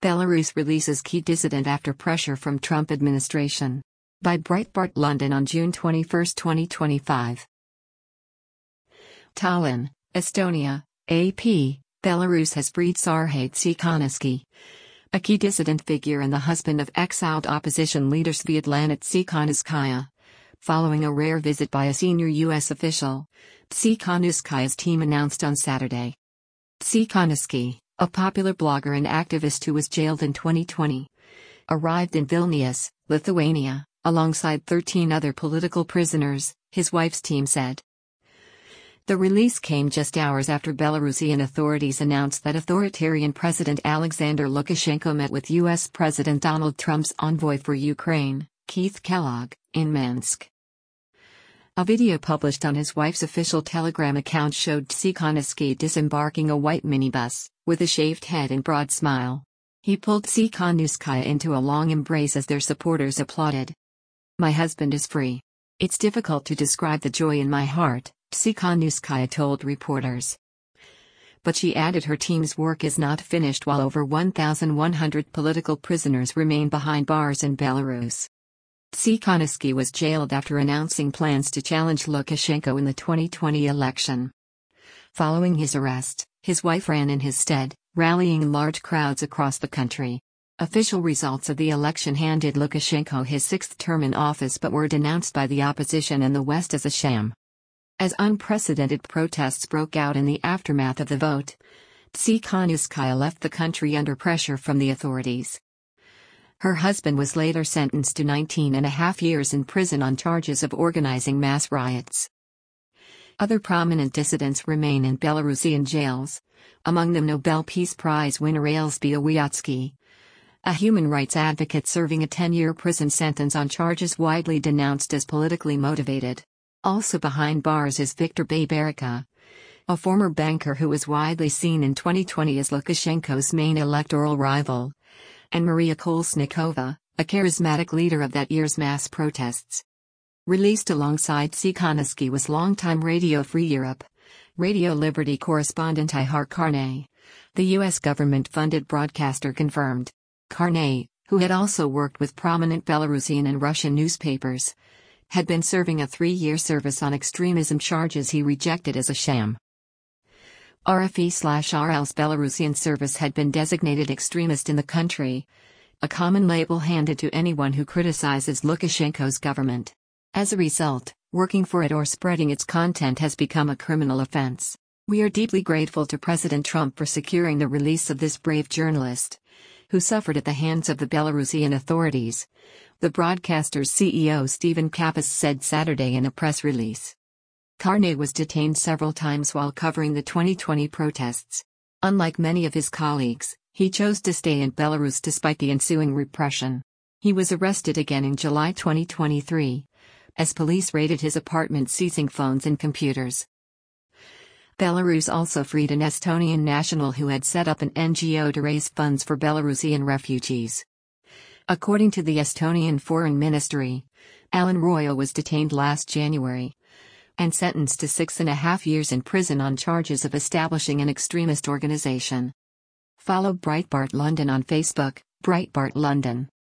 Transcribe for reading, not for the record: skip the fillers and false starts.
Belarus releases key dissident after pressure from Trump administration. By Breitbart London on June 21, 2025. Tallinn, Estonia, AP, Belarus has freed Serhii Tsikhanouski, a key dissident figure and the husband of exiled opposition leader Svetlana Tsikhanouskaya. Following a rare visit by a senior U.S. official, Tsikhanouskaya's team announced on Saturday. Tsikhanouski, a popular blogger and activist who was jailed in 2020, arrived in Vilnius, Lithuania, alongside 13 other political prisoners, his wife's team said. The release came just hours after Belarusian authorities announced that authoritarian President Alexander Lukashenko met with U.S. President Donald Trump's envoy for Ukraine, Keith Kellogg, in Minsk. A video published on his wife's official Telegram account showed Tsikhanouski disembarking a white minibus, with a shaved head and broad smile. He pulled Tsikhanouskaya into a long embrace as their supporters applauded. "My husband is free. It's difficult to describe the joy in my heart," Tsikhanouskaya told reporters. But she added her team's work is not finished while over 1,100 political prisoners remain behind bars in Belarus. Tsikhanouski was jailed after announcing plans to challenge Lukashenko in the 2020 election. Following his arrest, his wife ran in his stead, rallying large crowds across the country. Official results of the election handed Lukashenko his sixth term in office but were denounced by the opposition and the West as a sham. As unprecedented protests broke out in the aftermath of the vote, Tsikhanouskaya left the country under pressure from the authorities. Her husband was later sentenced to 19.5 years in prison on charges of organizing mass riots. Other prominent dissidents remain in Belarusian jails, among them Nobel Peace Prize winner Ales Białowieski, a human rights advocate serving a 10-year prison sentence on charges widely denounced as politically motivated. Also behind bars is Viktor Babarika, a former banker who was widely seen in 2020 as Lukashenko's main electoral rival, and Maria Kolesnikova, a charismatic leader of that year's mass protests. Released alongside Tsikhanouski was longtime Radio Free Europe, Radio Liberty correspondent Ihar Karnay. The U.S. government-funded broadcaster confirmed. Karnay, who had also worked with prominent Belarusian and Russian newspapers, had been serving a 3-year service on extremism charges he rejected as a sham. RFE/RL's Belarusian service had been designated extremist in the country, a common label handed to anyone who criticizes Lukashenko's government. As a result, working for it or spreading its content has become a criminal offense. "We are deeply grateful to President Trump for securing the release of this brave journalist, who suffered at the hands of the Belarusian authorities," the broadcaster's CEO Stephen Kappas said Saturday in a press release. Karnay was detained several times while covering the 2020 protests. Unlike many of his colleagues, he chose to stay in Belarus despite the ensuing repression. He was arrested again in July 2023, as police raided his apartment seizing phones and computers. Belarus also freed an Estonian national who had set up an NGO to raise funds for Belarusian refugees. According to the Estonian Foreign Ministry, Alan Royal was detained last January and sentenced to 6.5 years in prison on charges of establishing an extremist organization. Follow Breitbart London on Facebook, Breitbart London.